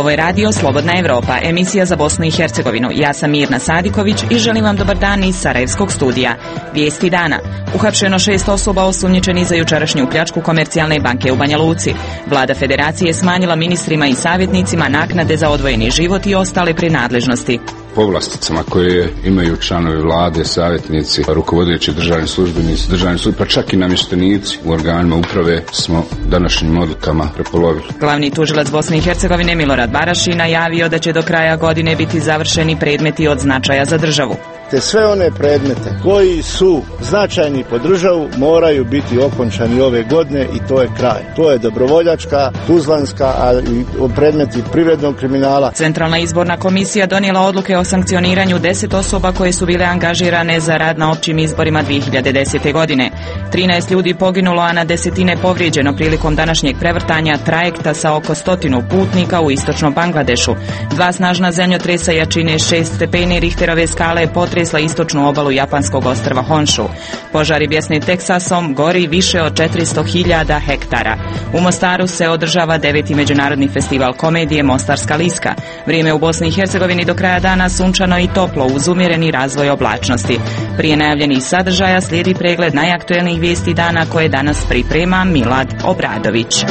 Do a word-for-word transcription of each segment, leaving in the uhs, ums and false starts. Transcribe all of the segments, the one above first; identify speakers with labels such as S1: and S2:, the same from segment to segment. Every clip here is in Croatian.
S1: Ovo je radio Slobodna Evropa, emisija za Bosnu i Hercegovinu. Ja sam Mirna Sadiković i želim vam dobar dan iz Sarajevskog studija. Vijesti dana. Uhapšeno šest osoba osumnjičeni za jučerašnju pljačku Komercijalne banke u Banja Luci. Vlada Federacije smanjila ministrima i savjetnicima naknade za odvojeni život i ostale prinadležnosti.
S2: Povlasticama koje imaju članovi vlade, savjetnici, rukovodeći državni službenici, državni službenici, pa čak i namještenici u organima uprave smo današnjim odlukama prepolovili.
S1: Glavni tužilac Bosne i Hercegovine Milorad Baraši najavio da će do kraja godine biti završeni predmeti od značaja za državu.
S3: Te sve one predmete koji su značajni po državu moraju biti okončani ove godine i to je kraj. To je dobrovoljačka, tuzlanska, a i predmeti privrednog kriminala.
S1: Centralna izborna komisija donijela odluke o sankcioniranju deset osoba koje su bile angažirane za rad na općim izborima dvije hiljade desete. godine. trinaest ljudi poginulo, a na desetine povrijeđeno prilikom današnjeg prevrtanja trajekta sa oko stotinu putnika u istočnom Bangladešu. Dva snažna zemljotresa jačine šest stepeni Richterove skale potresla istočnu obalu japanskog ostrva Honshu. Požari bjesni Teksasom gori više od četiristo hiljada hektara. U Mostaru se održava deveti međunarodni festival komedije Mostarska liska. Vrijeme u Bosni i Hercegovini do kraja dana sunčano i toplo uz umjereni razvoj oblačnosti. Prije najavljenih sadržaja slijedi pregled najaktuelnijih vijesti dana koje danas priprema Milad Obradović.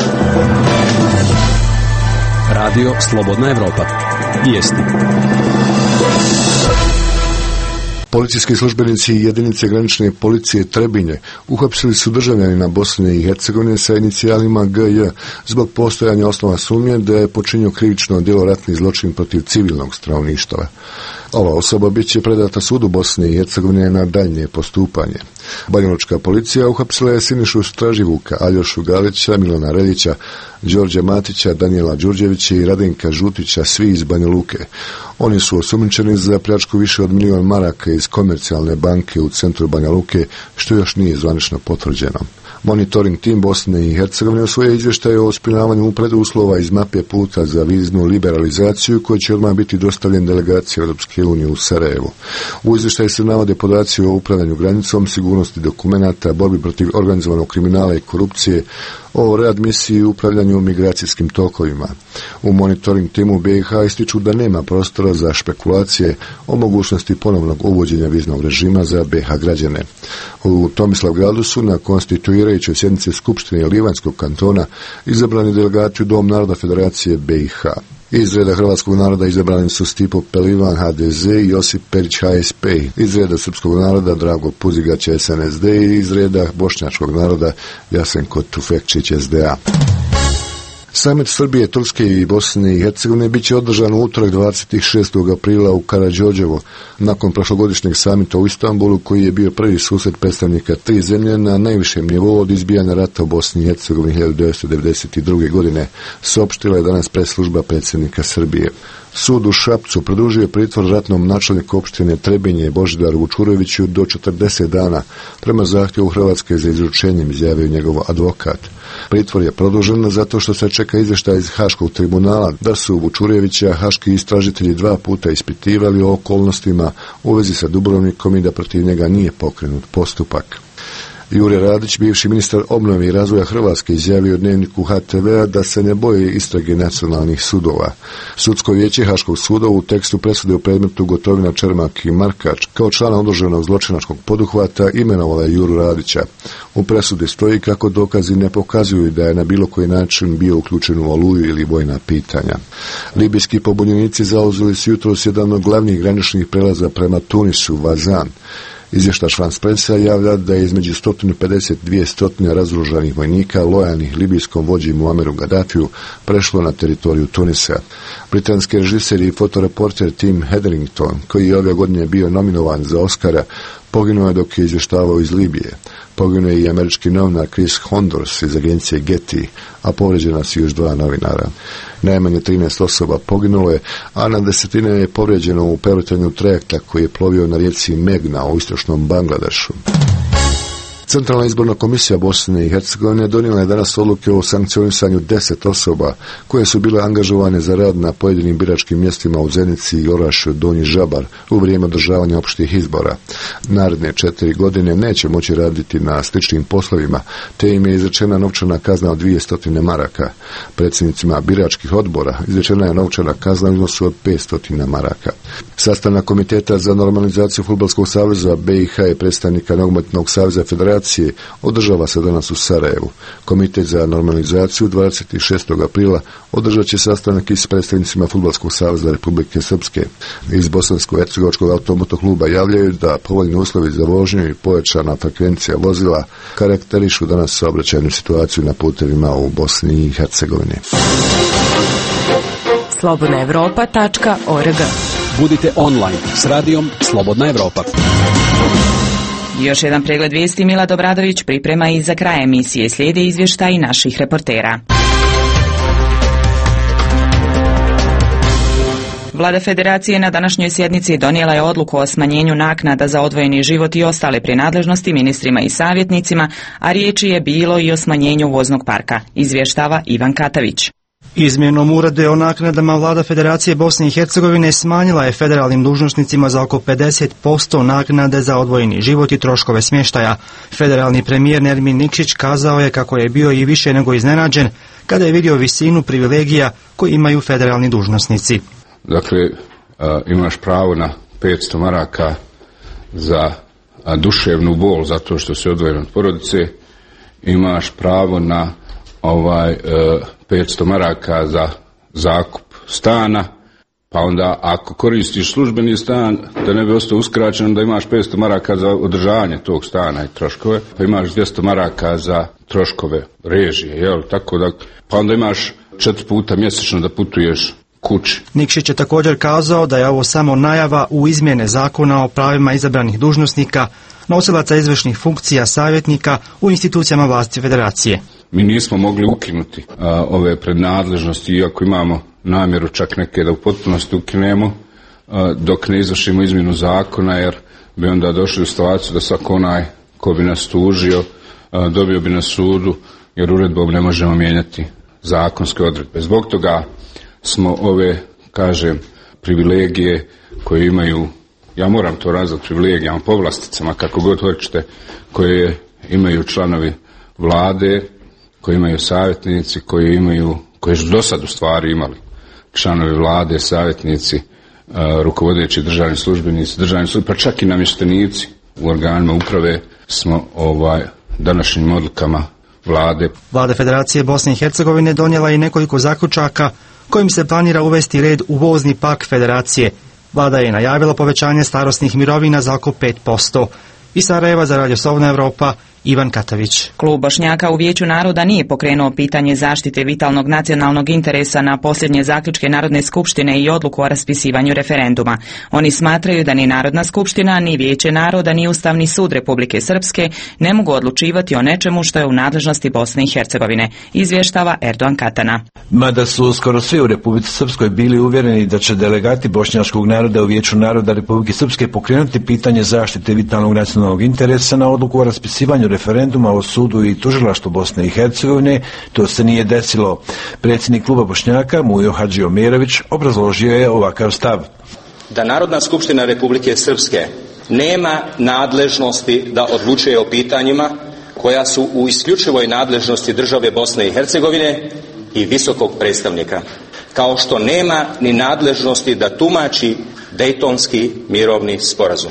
S4: Radio Slobodna Evropa. Vijesti.
S5: Policijski službenici i jedinice granične policije Trebinje uhapsili su državljanina Bosne i Hercegovine sa inicijalima G J zbog postojanja osnova sumnje da je počinio krivično djelo ratni zločin protiv civilnog stanovništva. Ova osoba bit će predata sudu Bosne i Hercegovine na daljnje postupanje. Banjalučka policija uhapsila je Sinišu Straživuka, Aljošu Galića, Milana Reljića, Đorđa Matića, Danijela Đurđevića i Radenka Žutića, svi iz Banja Luke. Oni su osumnjičeni za pljačku više od milion maraka iz Komercijalne banke u centru Banja Luke, što još nije zvanično potvrđeno. Monitoring tim Bosne i Hercegovine u svoje izvještaje o ispunjavanju preduslova iz mape puta za viznu liberalizaciju koji će odmah biti dostavljen delegaciji Europske unije u Sarajevu. U izvještaju se navode podaci o upravljanju granicom, sigurnosti dokumenata, borbi protiv organizovanog kriminala i korupcije, o readmisiji i upravljanju migracijskim tokovima. U monitoring timu B i H ističu da nema prostora za špekulacije o mogućnosti ponovnog uvođenja viznog režima za B i H građane. U Tomislavgradu su na konstituirajućoj sjednici Skupštine Livanjskog kantona izabrani delegati u Dom naroda Federacije B i H. Iz reda hrvatskog naroda izabrani su Stipo Pelivan H D Z i Josip Perić H S P. Iz reda srpskog naroda Drago Puzigać S N S D i iz reda bošnjačkog naroda Jasenko Tufekčić S D A. Samit Srbije, Turske i Bosne i Hercegovine bit će održan u utorak dvadeset šestog aprila u Karađorđevu, nakon prošlogodišnjeg samita u Istanbulu, koji je bio prvi susret predstavnika tri zemlje na najvišem nivou od izbijanja rata u Bosni i Hercegovini hiljadu devetsto devedeset druge. godine, saopštila je danas press-služba predsjednika Srbije. Sud u Šapcu produžio pritvor ratnom načelniku opštine Trebinje Božidaru Vučuroviću do četrdeset dana, prema zahtjevu Hrvatske za izručenjem, izjavio njegov advokat. Pritvor je produžen zato što se čeka izvještaj iz Haškog tribunala da su Vučurevića haški istražitelji dva puta ispitivali o okolnostima u vezi sa Dubrovnikom i da protiv njega nije pokrenut postupak. Jure Radić, bivši ministar obnove i razvoja Hrvatske, izjavio Dnevniku H T V-a da se ne boje istrage nacionalnih sudova. Sudsko vijeće Haškog suda u tekstu presude u predmetu Gotovina, Čermak i Markač kao člana odloženog zločinačkog poduhvata imenovala je Juru Radića. U presudi stoji kako dokazi ne pokazuju da je na bilo koji način bio uključen u Oluju ili vojna pitanja. Libijski pobunjenici zauzeli su jutros jedan od glavnih graničnih prelaza prema Tunisu, Vazan. Izvještač France Pressa javlja da je između sto pedeset do dvjesto razoružanih vojnika lojalnih libijskom vođi Muameru Gaddafiju prešlo na teritoriju Tunisa. Britanski režiser i fotoreporter Tim Hetherington, koji je ove godine bio nominovan za Oscara, poginuo je dok je izvještavao iz Libije. Poginuo je i američki novinar Chris Hondors iz agencije Getty, a povrijeđena su još dva novinara. Najmanje trinaest osoba poginulo je, a na desetine je povrijeđeno u prevrtanju trajekta koji je plovio na rijeci Megna u istočnom Bangladešu. Centralna izborna komisija Bosne i Hercegovine donijela je danas odluke o sankcionisanju deset osoba koje su bile angažovane za rad na pojedinim biračkim mjestima u Zenici i Orašju, Donji Žabar u vrijeme održavanja opštih izbora. Naredne četiri godine neće moći raditi na sličnim poslovima, te im je izrečena novčana kazna od dvjesto maraka. Predsjednicima biračkih odbora izrečena je novčana kazna u iznosu od petsto maraka. Sastanak Komiteta za normalizaciju Fudbalskog saveza B i H i predstavnika Nogometnog saveza Federacije održava se danas u Sarajevu. Komitet za normalizaciju dvadeset šestog aprila održat će sastanak i s predstavnicima Fudbalskog saveza Republike Srpske. Iz Bosansko-hercegovačkog automotokluba javljaju da povoljni uslovi za vožnju i pojačana frekvencija vozila karakterišu danas saobraćajnu situaciju na putevima u Bosni i Hercegovini.
S6: slobodna evropa tačka org.
S4: Budite online s radijom Slobodna Evropa.
S1: Još jedan pregled vijesti Milad Obradović priprema i za kraj emisije. Slijede izvještaji naših reportera. Vlada Federacije na današnjoj sjednici donijela je odluku o smanjenju naknada za odvojeni život i ostale prinadležnosti ministrima i savjetnicima, a riječi je bilo i o smanjenju voznog parka, izvještava Ivan Katavić.
S7: Izmjenom uredbe o naknadama Vlada Federacije Bosne i Hercegovine smanjila je federalnim dužnosnicima za oko pedeset posto naknade za odvojeni život i troškove smještaja. Federalni premijer Nermin Nikšić kazao je kako je bio i više nego iznenađen kada je vidio visinu privilegija koje imaju federalni dužnosnici.
S2: Dakle, a, imaš pravo na petsto maraka za a, duševnu bol zato što si odvojen od porodice, imaš pravo na ovaj e, petsto maraka za zakup stana, pa onda ako koristiš službeni stan da ne bi ostao uskraćen, da imaš petsto maraka za održavanje tog stana i troškove, pa imaš dvjesto maraka za troškove režije, jel, tako da, pa onda imaš četiri puta mjesečno da putuješ kući.
S7: Nikšić je također kazao da je ovo samo najava u izmjene zakona o pravima izabranih dužnosnika, nosilaca izvršnih funkcija savjetnika u institucijama vlasti Federacije.
S2: Mi nismo mogli ukinuti a, ove prednadležnosti, iako imamo namjeru čak neke da u potpunosti ukinemo, a, dok ne izvršimo izmjenu zakona, jer bi onda došli u situaciju da svako onaj ko bi nas tužio a, dobio bi na sudu, jer uredbom ne možemo mijenjati zakonske odredbe. Zbog toga smo ove, kažem, privilegije koje imaju, ja moram to nazvati privilegijama, povlasticama, kako god hoćete, koje imaju članovi vlade, koji imaju savjetnici, koji imaju, koji su do sad u stvari imali članovi vlade, savjetnici, a, rukovodeći državni službenici, državni službenici, pa čak i namještenici u organima uprave smo ovaj današnjim odlukama vlade.
S7: Vlada Federacije Bosne i Hercegovine donijela je nekoliko zaključaka kojim se planira uvesti red u vozni park Federacije. Vlada je najavila povećanje starosnih mirovina za oko pet posto. Iz Sarajeva za Radio Slobodna Evropa, Ivan Katavić.
S1: Klub Bošnjaka u Vijeću naroda nije pokrenuo pitanje zaštite vitalnog nacionalnog interesa na posljednje zaključke Narodne skupštine i odluku o raspisivanju referenduma. Oni smatraju da ni Narodna skupština, ni Vijeće naroda, ni Ustavni sud Republike Srpske ne mogu odlučivati o nečemu što je u nadležnosti Bosne i Hercegovine, izvještava Erdogan Katana.
S8: Mada su skoro svi u Republici Srpskoj bili uvjereni da će delegati bošnjačkog naroda u Vijeću naroda Republike Srpske pokrenuti pitanje zaštite vitalnog nacionalnog interesa na odluku o raspisivanju referenduma o sudu i tužilaštvu Bosne i Hercegovine, to se nije desilo. Predsjednik kluba Bošnjaka Mujo Hadžiomerović obrazložio je ovakav stav.
S9: Da Narodna skupština Republike Srpske nema nadležnosti da odlučuje o pitanjima koja su u isključivoj nadležnosti države Bosne i Hercegovine i visokog predstavnika, kao što nema ni nadležnosti da tumači Dejtonski mirovni sporazum.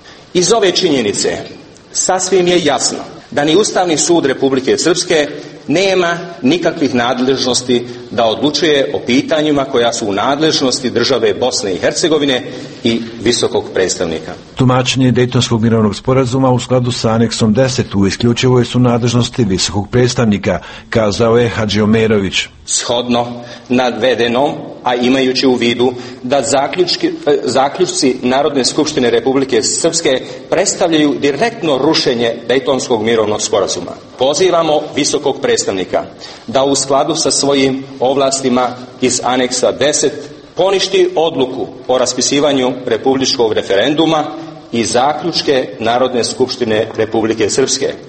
S9: Iz ove činjenice sasvim je jasno da ni Ustavni sud Republike Srpske nema nikakvih nadležnosti da odlučuje o pitanjima koja su u nadležnosti države Bosne i Hercegovine i visokog predstavnika.
S8: Tumačenje Dejtonskog mirovnog sporazuma u skladu sa aneksom deset u isključivoj su nadležnosti visokog predstavnika, kazao je Hadžiomerović.
S9: Shodno navedenom, a imajući u vidu da zaključki, zaključci Narodne skupštine Republike Srpske predstavljaju direktno rušenje Dejtonskog mirovnog sporazuma, pozivamo visokog predstavnika da u skladu sa svojim ovlastima iz aneksa deset poništi odluku o raspisivanju republičkog referenduma i zaključke Narodne skupštine Republike Srpske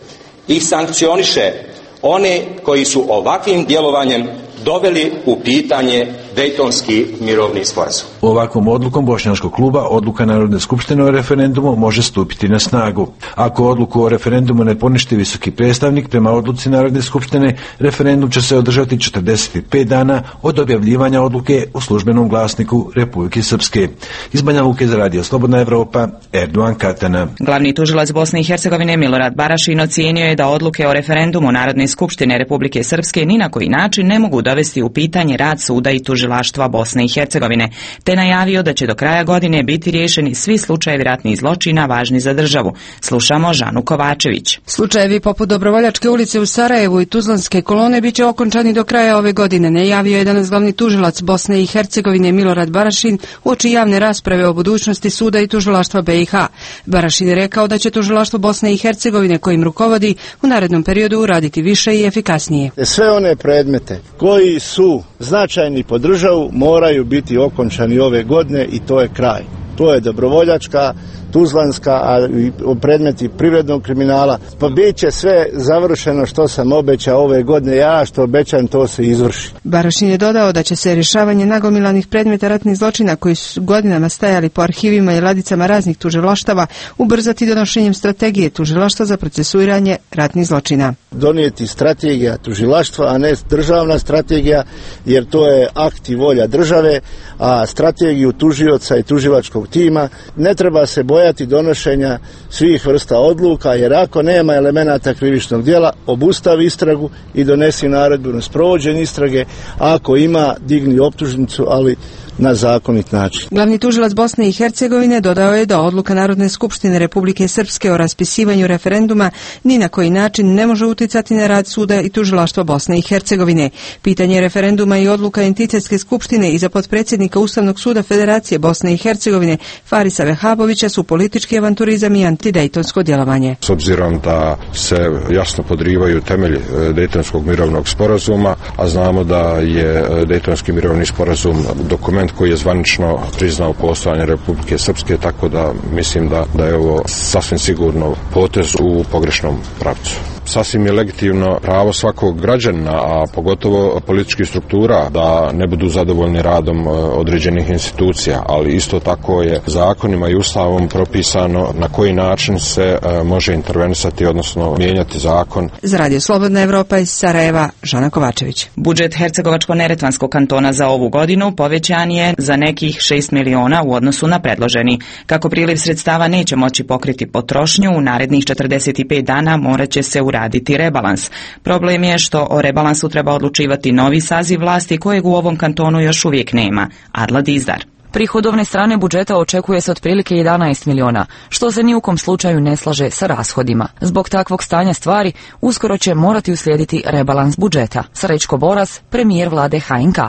S9: i sankcioniše one koji su ovakvim djelovanjem doveli u pitanje Dejtonski mirovni sporazum.
S8: Ovakvom odlukom Bošnjačkog kluba odluka Narodne skupštine o referendumu može stupiti na snagu. Ako odluku o referendumu ne poništi visoki predstavnik, prema odluci Narodne skupštine, referendum će se održati četrdeset pet dana od objavljivanja odluke u službenom glasniku Republike Srpske. Iz Banja Luke za radio Slobodna Evropa, Erdogan Katana.
S1: Glavni tužilac Bosne i Hercegovine Milorad Barašin ocijenio je da odluke o referendumu Narodne skupštine Republike Srpske ni na koji način ne mogu dovesti u pitanje rad suda i tužilaštva Bosne i Hercegovine, te najavio da će do kraja godine biti riješeni svi slučajevi ratnih zločina važni za državu. Slušamo Žanu Kovačević.
S10: Slučajevi poput Dobrovoljačke ulice u Sarajevu i Tuzlanske kolone biće okončani do kraja ove godine, najavio je danas glavni tužilac Bosne i Hercegovine Milorad Barašin uoči javne rasprave o budućnosti suda i tužilaštva B i H. Barašin je rekao da će tužilaštvo Bosne i Hercegovine kojim rukovodi u narednom periodu uraditi više i efikasnije.
S3: Sve one predmete koji su značajni po državu moraju biti okončani ove godine i to je kraj. To je Dobrovoljačka, Tuzlanska, a i predmeti privrednog kriminala. Pa bit će sve završeno što sam obećao ove godine. Ja što obećam, to se izvrši.
S10: Barašin je dodao da će se rješavanje nagomilanih predmeta ratnih zločina koji su godinama stajali po arhivima i ladicama raznih tužilaštava ubrzati donošenjem strategije tužilaštva za procesuiranje ratnih zločina.
S3: Donijeti strategija tužilaštva, a ne državna strategija, jer to je akt i volja države, a strategiju tužioca i tužilačkog tima ne treba se bojati donošenja svih vrsta odluka, jer ako nema elemenata krivičnog djela, obustavi istragu i donesi naredbu na sprovođenje istrage, a ako ima, digni optužnicu, ali na zakonit način.
S10: Glavni tužilac Bosne i Hercegovine dodao je da odluka Narodne skupštine Republike Srpske o raspisivanju referenduma ni na koji način ne može uticati na rad suda i tužilaštva Bosne i Hercegovine. Pitanje referenduma i odluka entitetske skupštine i za potpredsjednika Ustavnog suda Federacije Bosne i Hercegovine Farisa Vehabovića su politički avanturizam i antidejtonsko djelovanje.
S11: S obzirom da se jasno podrivaju temelji Dejtonskog mirovnog sporazuma, a znamo da je Dejtonski mirovni sporazum dokument koji je zvanično priznao postojanje Republike Srpske, tako da mislim da, da je ovo sasvim sigurno potez u pogrešnom pravcu. Sasvim je legitimno pravo svakog građana, a pogotovo političkih struktura, da ne budu zadovoljni radom određenih institucija, ali isto tako je zakonima i ustavom propisano na koji način se može intervenisati, odnosno mijenjati zakon.
S10: Za radio Slobodna Evropa iz Sarajeva, Žana Kovačević.
S1: Budžet Hercegovačko-Neretvanskog kantona za ovu godinu povećan je za nekih šest miliona u odnosu na predloženi. Kako priliv sredstava neće moći pokriti potrošnju, u narednih četrdeset pet dana morat će se uraditi rebalans. Problem je što o rebalansu treba odlučivati novi saziv vlasti kojeg u ovom kantonu još uvijek nema. Adla Dizdar.
S6: Prihodovne strane budžeta očekuje se otprilike jedanaest miliona, što se ni u kom slučaju ne slaže sa rashodima. Zbog takvog stanja stvari, uskoro će morati uslijediti rebalans budžeta. Srećko Boras, premijer vlade H N K.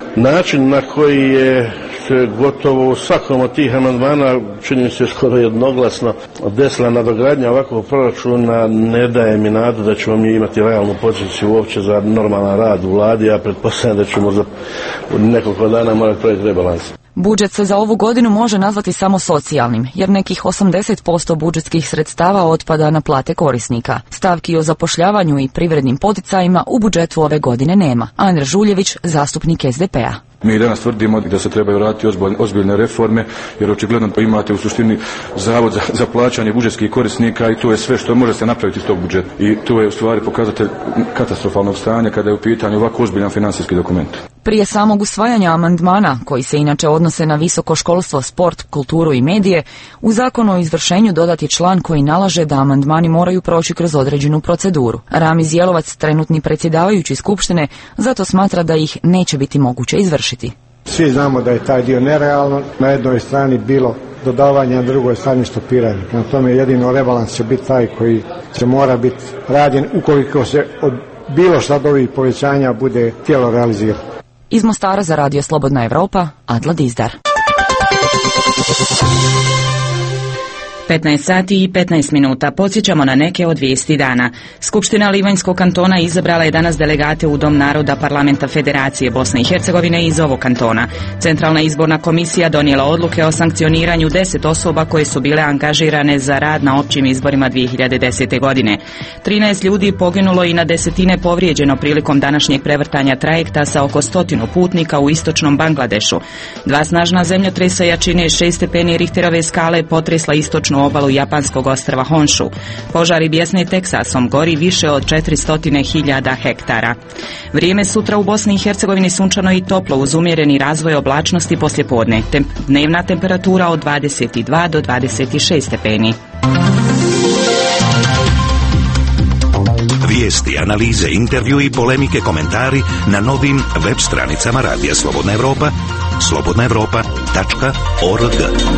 S12: Način na koji je se gotovo u svakom od tih amandmana, čini se skoro jednoglasno, desila nadogradnja ovakvog proračuna, ne daje mi nadu da ćemo mi imati realnu poziciju uopće za normalan rad u vladi. Ja pretpostavljam da ćemo za nekoliko dana morati praviti rebalans.
S6: Budžet se za ovu godinu može nazvati samo socijalnim, jer nekih osamdeset posto budžetskih sredstava otpada na plate korisnika. Stavki o zapošljavanju i privrednim poticajima u budžetu ove godine nema. Andrej Žuljević, zastupnik S D P-a.
S13: Mi danas tvrdimo da se trebaju raditi ozbiljne reforme, jer očigledno imate u suštini zavod za, za plaćanje budžetskih korisnika i to je sve što može se napraviti iz tog budžeta. I to je u stvari pokazatelj katastrofalnog stanja kada je u pitanju ovako ozbiljan financijski dokument.
S6: Prije samog usvajanja amandmana, koji se inače odnose na visoko školstvo, sport, kulturu i medije, u zakonu o izvršenju dodati član koji nalaže da amandmani moraju proći kroz određenu proceduru. Ramiz Jelovac, trenutni predsjedavajući Skupštine, zato smatra da ih neće biti moguće izvršiti.
S14: Svi znamo da je taj dio nerealno, na jednoj strani bilo dodavanje, na drugoj strani stopiranje. Na tome jedino rebalans će biti taj koji će mora biti radjen ukoliko se od bilo šta od ovih povećanja bude tijelo realizirati.
S6: Iz Mostara za radio Slobodna Evropa, Adla Dizdar.
S1: petnaest sati i petnaest minuta. Podsjećamo na neke od vijesti dana. Skupština Livanjskog kantona izabrala je danas delegate u Dom naroda Parlamenta Federacije Bosne i Hercegovine iz ovog kantona. Centralna izborna komisija donijela odluke o sankcioniranju deset osoba koje su bile angažirane za rad na općim izborima dvije hiljade desete. godine. trinaest ljudi poginulo i na desetine povrijeđeno prilikom današnjeg prevrtanja trajekta sa oko stotinu putnika u istočnom Bangladešu. Dva snažna zemljotresa jačine šest stepeni Richterove skale potresla istočnu obalu japanskog ostrva Honshu. Požari bijesne Teksasom, gori više od četiristo hiljada hektara. Vrijeme sutra u Bosni i Hercegovini sunčano i toplo uz umjereni razvoj oblačnosti poslijepodne. Tem- dnevna temperatura od dvadeset dva do dvadeset šest stepeni.
S15: Vijesti, analize, intervju i polemike, komentari na novim web stranicama Radija Slobodna Evropa, slobodna evropa tačka org.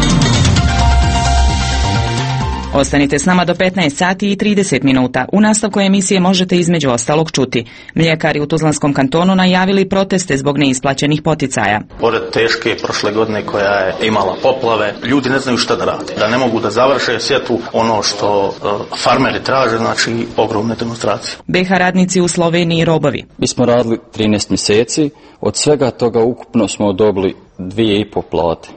S1: Ostanite s nama do petnaest sati i trideset minuta. U nastavku emisije možete između ostalog čuti. Mljekari u Tuzlanskom kantonu najavili proteste zbog neisplaćenih poticaja.
S16: Pored teške prošle godine koja je imala poplave, ljudi ne znaju šta da rade. Da ne mogu da završe sjetvu, ono što uh, farmeri traže, znači ogromne demonstracije.
S1: be ha radnici u Sloveniji robovi.
S17: Mi smo radili trinaest mjeseci, od svega toga ukupno smo dobili dvije i po plate.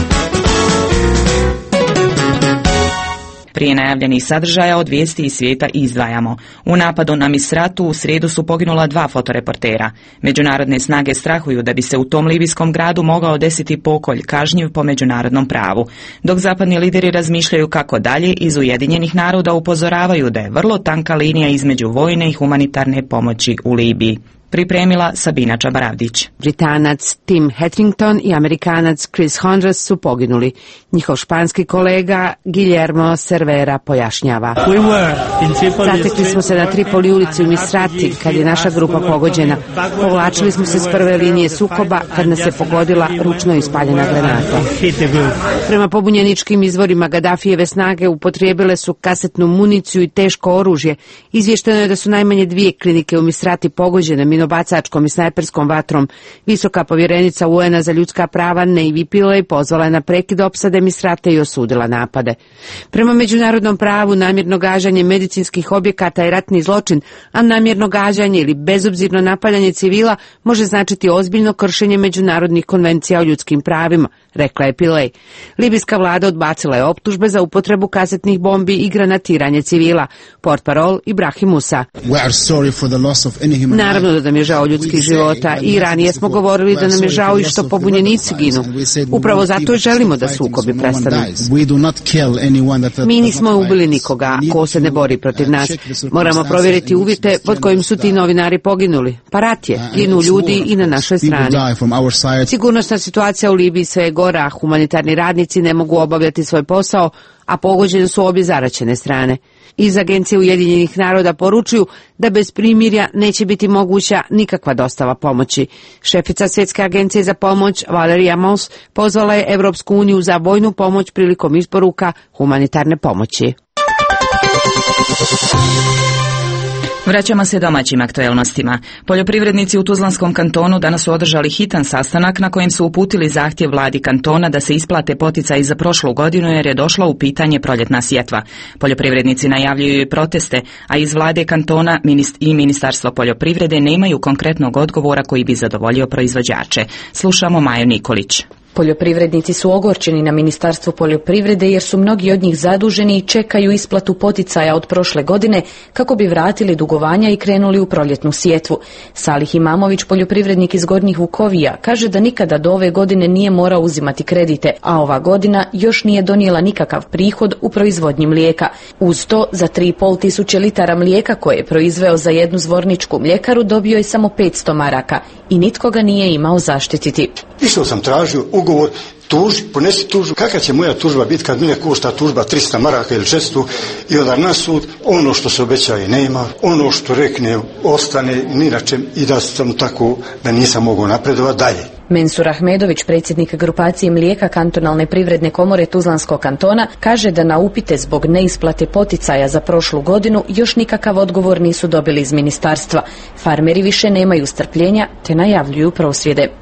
S1: Prije najavljenih sadržaja od vijesti iz svijeta izdvajamo. U napadu na Misratu u srijedu su poginula dva fotoreportera. Međunarodne snage strahuju da bi se u tom libijskom gradu mogao desiti pokolj kažnjiv po međunarodnom pravu. Dok zapadni lideri razmišljaju kako dalje, iz Ujedinjenih naroda upozoravaju da je vrlo tanka linija između vojne i humanitarne pomoći u Libiji. Pripremila Sabina Čabaravdić.
S18: Britanac Tim Hetherington i Amerikanac Chris Honras su poginuli. Njihov španski kolega Guillermo Cervera pojašnjava. Zatekli smo se na Tripoli ulici u Misrati kad je naša grupa pogođena. Povlačili smo se s prve linije sukoba kad nas je pogodila ručno ispaljena granata. Prema pobunjeničkim izvorima Gaddafijeve snage upotrijebile su kasetnu municiju i teško oružje. Izvješteno je da su najmanje dvije klinike u Misrati pogođene minobacačkom i snajperskom vatrom. Visoka povjerenica U N-a za ljudska prava Navy Pillay pozvala je na prekid opsade Misrate i osudila napade. Prema međunarodnom pravu namjerno gađanje medicinskih objekata je ratni zločin, a namjerno gađanje ili bezobzirno napadanje civila može značiti ozbiljno kršenje međunarodnih konvencija o ljudskim pravima, rekla je Pillay. Libijska vlada odbacila je optužbe za upotrebu kasetnih bombi i granatiranje civila. Portparol Ibrahim Musa. Naravno da nam je žao ljudskih života i ranije smo govorili da nam je žao i što pobunjenici ginu. Upravo zato želimo da sukobi prestanu. Mi nismo ubili nikoga ko se ne bori protiv nas. Moramo provjeriti uvjete pod kojim su ti novinari poginuli. Pa rat je, ginu ljudi i na našoj strani. Sigurnosna situacija u Libiji sve je gora, humanitarni radnici ne mogu obavljati svoj posao, a pogođene su obje zaraćene strane. Iz Agencije Ujedinjenih naroda poručuju da bez primirja neće biti moguća nikakva dostava pomoći. Šefica Svjetske agencije za pomoć Valeria Mons pozvala je Europsku uniju za vojnu pomoć prilikom isporuka humanitarne pomoći.
S1: Vraćamo se domaćim aktuelnostima. Poljoprivrednici u Tuzlanskom kantonu danas su održali hitan sastanak na kojem su uputili zahtjev vladi kantona da se isplate poticaji za prošlu godinu jer je došla u pitanje proljetna sjetva. Poljoprivrednici najavljuju i proteste, a iz vlade kantona i Ministarstva poljoprivrede nemaju konkretnog odgovora koji bi zadovoljio proizvođače. Slušamo Maju Nikolić.
S19: Poljoprivrednici su ogorčeni na Ministarstvo poljoprivrede jer su mnogi od njih zaduženi i čekaju isplatu poticaja od prošle godine kako bi vratili dugovanja i krenuli u proljetnu sjetvu. Salih Imamović, poljoprivrednik iz Gornjih Vukovija, kaže da nikada do ove godine nije morao uzimati kredite, a ova godina još nije donijela nikakav prihod u proizvodnji mlijeka. Uz to, za tri i pol tisuće litara mlijeka koje je proizveo za jednu zvorničku mljekaru dobio je samo petsto maraka i nitko ga nije imao zaštititi.
S20: Išao sam tražio ugovor, tuži, ponesi tužbu. Kakva će moja tužba biti kad mene košta tužba tristo maraka ili četiristo i onda na sud ono što se obećaje nema, ono što rekne ostane ni na čem i da sam tako da nisam mogao napredovati dalje.
S19: Mensur Ahmedović, predsjednik grupacije mlijeka kantonalne privredne komore Tuzlanskog kantona, kaže da na upite zbog neisplate poticaja za prošlu godinu još nikakav odgovor nisu dobili iz ministarstva. Farmeri više nemaju strpljenja te najavljuju prosvjede.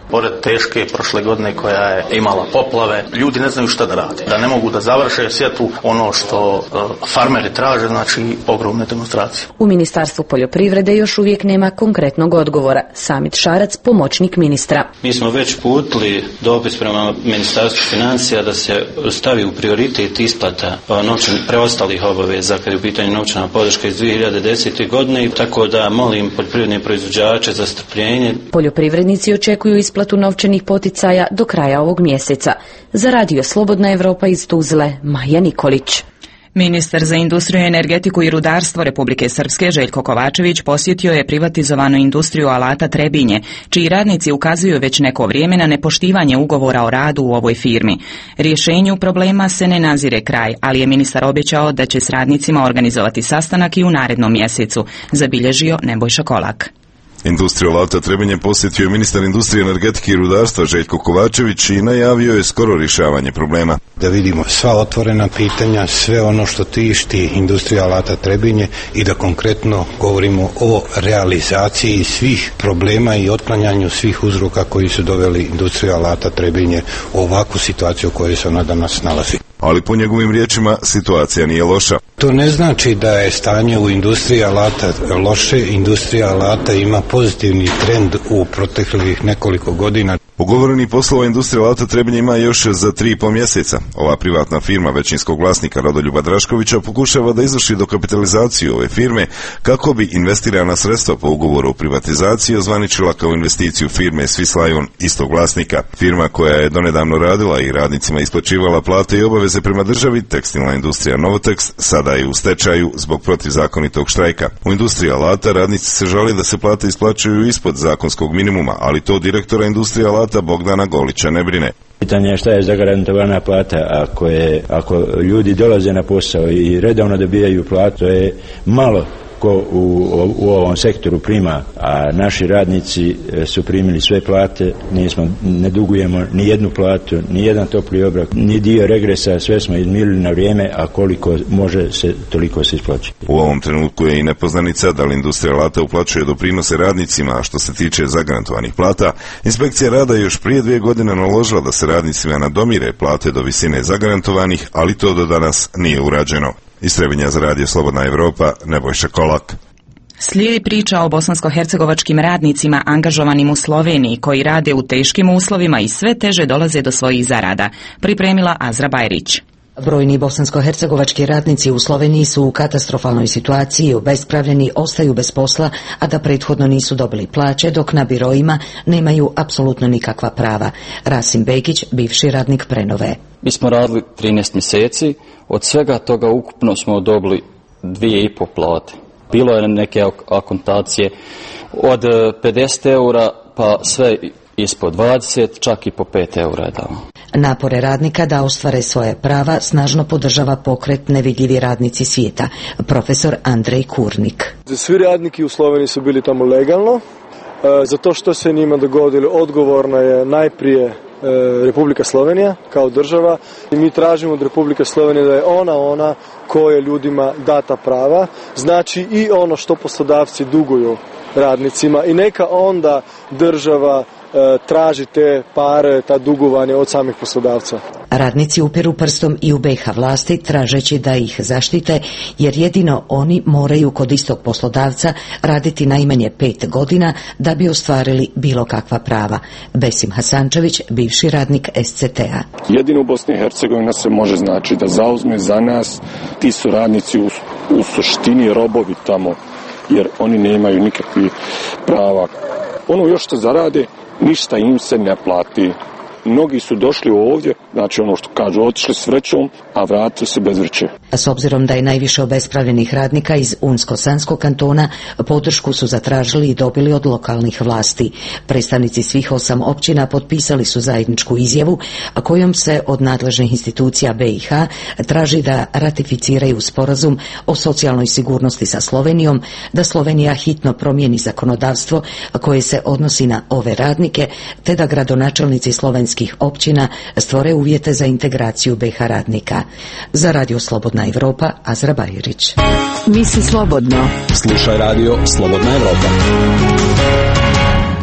S16: Pored teške prošle godine koja je imala poplave, ljudi ne znaju šta da rade. Da ne mogu da završe sjetvu, ono što uh, farmeri traže, znači ogromne demonstracije.
S19: U Ministarstvu poljoprivrede još uvijek nema konkretnog odgovora. Samit Šarac, pomoćnik ministra.
S21: Mi smo već putili dopis prema Ministarstvu financija da se stavi u prioritet isplata novčanih preostalih obaveza kad je u pitanju novčana podrška iz dvije hiljade desete. godine, tako da molim poljoprivredne proizvođače za strpljenje.
S19: Poljoprivrednici očekuju isplatu novčanih poticaja do kraja ovog mjeseca. Za Radio Slobodna Evropa iz Tuzle, Maja Nikolić.
S1: Ministar za industriju, energetiku i rudarstvo Republike Srpske Željko Kovačević posjetio je privatizovanu industriju alata Trebinje, čiji radnici ukazuju već neko vrijeme na nepoštivanje ugovora o radu u ovoj firmi. Rješenju problema se ne nazire kraj, ali je ministar obećao da će s radnicima organizovati sastanak i u narednom mjesecu, zabilježio Nebojša Kolak.
S22: Industriju alata Trebinje posjetio je ministar industrije, energetike i rudarstva Željko Kovačević i najavio je skoro rješavanje problema.
S23: Da vidimo sva otvorena pitanja, sve ono što tišti industriju alata Trebinje i da konkretno govorimo o realizaciji svih problema i otklanjanju svih uzroka koji su doveli industriju alata Trebinje u ovakvu situaciju u kojoj se ona danas nalazi.
S22: Ali po njegovim riječima situacija nije loša.
S23: To ne znači da je stanje u industriji alata loše. Industrija alata ima pozitivni trend u proteklih nekoliko godina.
S22: Ugovoreni poslova industrija alata Trebinje ima još za tri i pol mjeseca. Ova privatna firma većinskog vlasnika Rodoljuba Draškovića pokušava da izvrši dokapitalizaciju ove firme kako bi investirana sredstva po ugovoru o privatizaciji ozvaničila kao investiciju firme Swiss Lion istog vlasnika. Firma koja je donedavno radila i radnicima isplaćivala plate i obaveze prema državi, tekstilna industrija Novotex, sada je u stečaju zbog protivzakonitog štrajka. U industriji alata radnici se žali da se plate isplaćuju ispod zakonskog minimuma, ali to direktora industrije alata Bogdana Golića ne brine.
S24: Pitanje je šta je zagarantovana plata. Ako, je, ako ljudi dolaze na posao i redovno dobijaju platu, to je malo ko u, u ovom sektoru prima, a naši radnici su primili sve plate, nismo, ne dugujemo ni jednu platu, ni jedan topli obrok, ni dio regresa, sve smo izmirili na vrijeme, a koliko može se, toliko se isplaći.
S22: U ovom trenutku je i nepoznanica da li industrija alata uplaćuje doprinose radnicima, a što se tiče zagarantovanih plata, inspekcija rada je još prije dvije godine naložila da se radnicima nadomire plate do visine zagarantovanih, ali to do danas nije urađeno. Iz Trebinja za Radio Slobodna Evropa, Nebojša Kolak.
S1: Slijedi priča o bosansko-hercegovačkim radnicima angažovanim u Sloveniji koji rade u teškim uslovima i sve teže dolaze do svojih zarada. Pripremila Azra Bajrić.
S25: Brojni bosansko-hercegovački radnici u Sloveniji su u katastrofalnoj situaciji, obespravljeni, ostaju bez posla, a da prethodno nisu dobili plaće, dok na biroima nemaju apsolutno nikakva prava. Rasim Begić, bivši radnik Prenove.
S17: Mi smo radili trinaest mjeseci, od svega toga ukupno smo dobili dvije i po plate. Bilo je neke akontacije od pedeset eura pa sve ispod dvadeset, čak i po pet eura je dao.
S25: Napore radnika da ostvare svoje prava snažno podržava pokret Nevidljivi radnici svijeta, profesor Andrej Kurnik.
S26: Svi radniki u Sloveniji su bili tamo legalno, zato što se njima dogodilo, odgovorna je najprije Republika Slovenija kao država i mi tražimo od Republike Slovenije da je ona ona koja ljudima data prava, znači i ono što poslodavci duguju radnicima i neka onda država traži te pare, ta dugovanja od samih poslodavca.
S25: Radnici upiru prstom i u B i H vlasti tražeći da ih zaštite, jer jedino oni moraju kod istog poslodavca raditi najmanje pet godina da bi ostvarili bilo kakva prava. Besim Hasančević, bivši radnik S C T-a.
S27: Jedino u Bosni i Hercegovini se može znači da zauzme za nas, ti su radnici u, u suštini robovi tamo, jer oni nemaju nikakvih prava. Ono još što zarade, ništa im se ne plati. Mnogi su došli ovdje, znači ono što kažu, otišli s vrećom, a vratili se bez vreće.
S25: S obzirom da je najviše obespravljenih radnika iz Unsko-Sanskog kantona, podršku su zatražili i dobili od lokalnih vlasti. Predstavnici svih osam općina potpisali su zajedničku izjavu, a kojom se od nadležnih institucija B i H traži da ratificiraju sporazum o socijalnoj sigurnosti sa Slovenijom, da Slovenija hitno promijeni zakonodavstvo koje se odnosi na ove radnike, te da gradonačelnici slovenskih općina stvore uvjete za integraciju B i H radnika. Za Radio Slobodna Evropa, Azra Bajrić.
S18: Misli slobodno.
S4: Slušaj Radio Slobodna Evropa.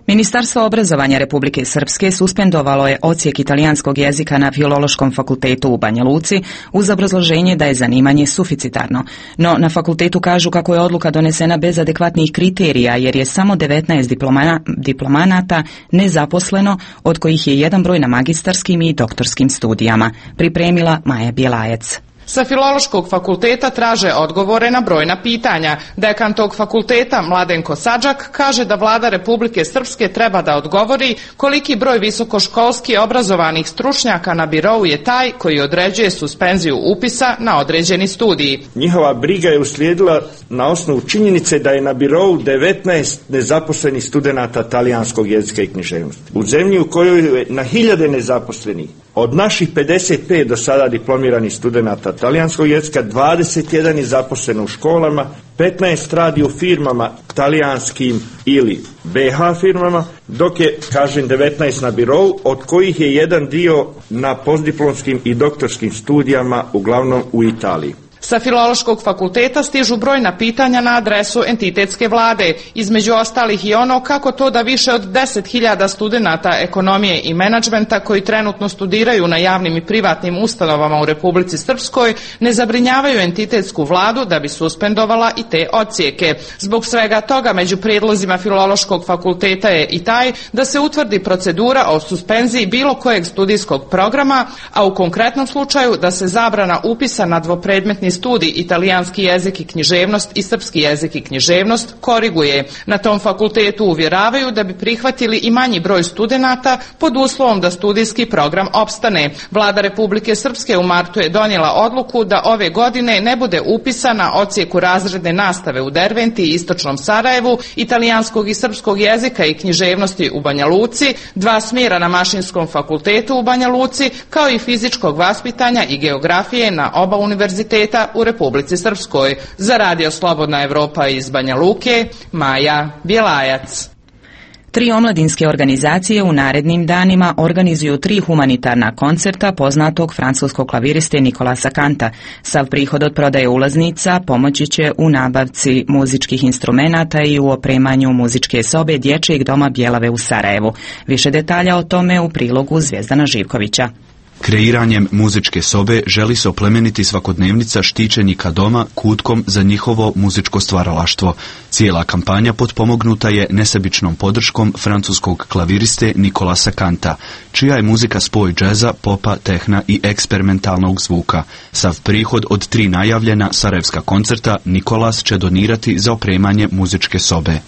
S1: Ministarstvo obrazovanja Republike Srpske suspendovalo je odsjek italijanskog jezika na Filološkom fakultetu u Banja Luci uz obrazloženje da je zanimanje suficitarno. No na fakultetu kažu kako je odluka donesena bez adekvatnih kriterija jer je samo devetnaest diplomana, diplomanata nezaposleno, od kojih je jedan broj na magistarskim i doktorskim studijama. Pripremila Maja Bjelajac.
S2: Sa Filološkog fakulteta traže odgovore na brojna pitanja. Dekan tog fakulteta, Mladenko Sadžak, kaže da vlada Republike Srpske treba da odgovori koliki broj visokoškolski obrazovanih stručnjaka na birou je taj koji određuje suspenziju upisa na određeni studij.
S3: Njihova briga je uslijedila na osnovu činjenice da je na birou devetnaest nezaposlenih studenata talijanskog jezika i književnosti. U zemlji u kojoj je na hiljade nezaposlenih, od naših pedeset pet do sada diplomiranih studenata talijanskog jezika, dvadeset jedan je zaposleno u školama, petnaest radi u firmama talijanskim ili be ha firmama, dok je, kažem, devetnaest na birou, od kojih je jedan dio na postdiplomskim i doktorskim studijama, uglavnom u Italiji.
S2: Sa Filološkog fakulteta stižu brojna pitanja na adresu entitetske vlade, između ostalih i ono kako to da više od deset hiljada studenata ekonomije i menadžmenta koji trenutno studiraju na javnim i privatnim ustanovama u Republici Srpskoj ne zabrinjavaju entitetsku vladu da bi suspendovala i te odsjeke. Zbog svega toga među prijedlozima Filološkog fakulteta je i taj da se utvrdi procedura o suspenziji bilo kojeg studijskog programa, a u konkretnom slučaju da se zabrana upisa na dvopredmetni studij italijanski jezik i književnost i srpski jezik i književnost koriguje. Na tom fakultetu uvjeravaju da bi prihvatili i manji broj studenata pod uslovom da studijski program opstane. Vlada Republike Srpske u martu je donijela odluku da ove godine ne bude upisan na odsjeku razredne nastave u Derventi i istočnom Sarajevu, italijanskog i srpskog jezika i književnosti u Banja Luci, dva smjera na Mašinskom fakultetu u Banja Luci, kao i fizičkog vaspitanja i geografije na oba univerziteta u Republici Srpskoj. Za Radio Slobodna Evropa iz Banja Luke, Maja Bjelajac.
S1: Tri omladinske organizacije u narednim danima organizuju tri humanitarna koncerta poznatog francuskog klaviriste Nicolasa Kanta. Sav prihod od prodaje ulaznica pomoći će u nabavci muzičkih instrumenata i u opremanju muzičke sobe Dječjeg doma Bjelave u Sarajevu. Više detalja o tome u prilogu Zvijezdana Živkovića.
S5: Kreiranjem muzičke sobe želi se oplemeniti svakodnevnica štićenika doma kutkom za njihovo muzičko stvaralaštvo. Cijela kampanja potpomognuta je nesebičnom podrškom francuskog klaviriste Nicolasa Kanta, čija je muzika spoj džeza, popa, tehna i eksperimentalnog zvuka. Sav prihod od tri najavljena sarajevska koncerta Nicolas će donirati za opremanje muzičke sobe.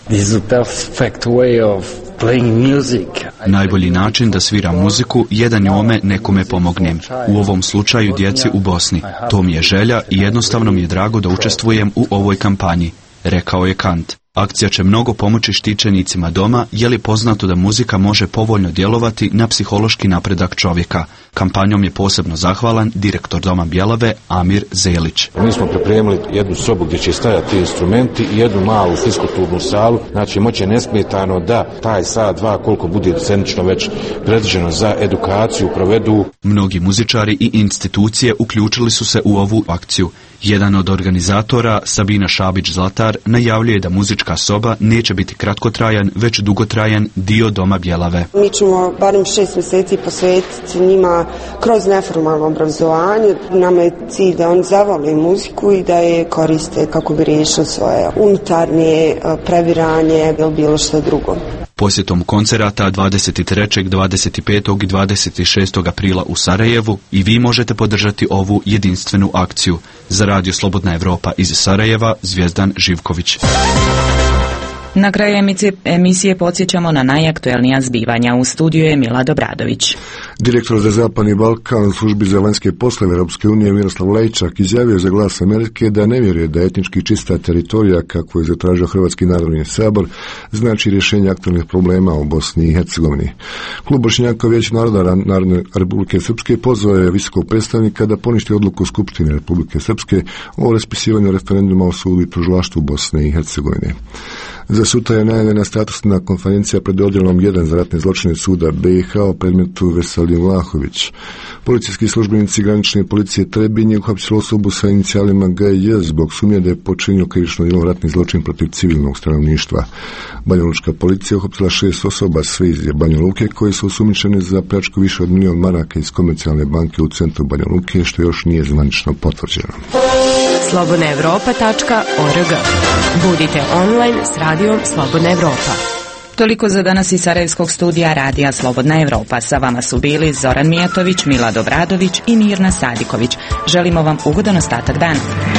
S5: Najbolji način da sviram muziku je da njome nekome pomognem. U ovom slučaju djeci u Bosni. To mi je želja i jednostavno mi je drago da učestvujem u ovoj kampanji, rekao je Kant. Akcija će mnogo pomoći štićenicima doma, jer je poznato da muzika može povoljno djelovati na psihološki napredak čovjeka. Kampanjom je posebno zahvalan direktor Doma Bjelave Amir Zelić.
S7: Mi smo pripremili jednu sobu gdje će stajati instrumenti i jednu malu fiskulturnu salu, znači moće nesmetano da taj sat, dva, koliko bude docenično već predviđeno za edukaciju, provedu.
S5: Mnogi muzičari i institucije uključili su se u ovu akciju. Jedan od organizatora, Sabina Šabić-Zlatar, najavljuje da muzička soba neće biti kratkotrajan, već dugotrajan dio Doma Bjelave.
S8: Mi ćemo barem šest mjeseci posvetiti njima kroz neformalno obrazovanje. Nama je cilj da oni zavole muziku i da je koriste kako bi riješili svoje unutarnje previranje ili bilo što drugo.
S5: Posjetom koncerata dvadeset trećeg, dvadeset petog i dvadeset šestog aprila u Sarajevu i vi možete podržati ovu jedinstvenu akciju. Za Radio Slobodna Evropa iz Sarajeva, Zvijezdan Živković.
S1: Na kraju emisije, emisije podsjećamo na najaktuelnija zbivanja. U studiju je Milad Obradović.
S9: Direktor za Zapadni Balkan u službi za vanjske poslove Europske unije Miroslav Lajčak izjavio za Glas Amerike da ne vjeruje da etnički čista teritorija, kako je zatražio Hrvatski narodni sabor, znači rješenje aktualnih problema u Bosni i Hercegovini. Klub Bošnjaka Vijeća naroda Narodne Republike Srpske pozvao je visokog predstavnika da poništi odluku Skupštine Republike Srpske o raspisivanju referenduma o sudu i tužilaštvu Bosne i Hercegovine. Za Sutra je najavljena statusna konferencija pred odjelom jedan za ratne zločine suda B i H o predmetu Veselin Vlahović. Policijski službenici granične policije Trebinje uhapsili osobu sa inicijalima G J zbog sumnje da je počinio krivično djelo ratni zločin protiv civilnog stanovništva. Banjalučka policija uhapsila šest osoba, sve iz Banja Luke, koje su osumnjičene za pljačku više od milion maraka iz komercijalne banke u centru Banja Luke, što još nije zvanično potvrđeno.
S6: slobodna europa tačka org. Budite online s radijom Slobodna Evropa.
S1: Toliko za danas iz Sarajevskog studija Radija Slobodna Evropa. Sa vama su bili Zoran Mijatović, Milad Obradović i Mirna Sadiković. Želimo vam ugodan ostatak dana.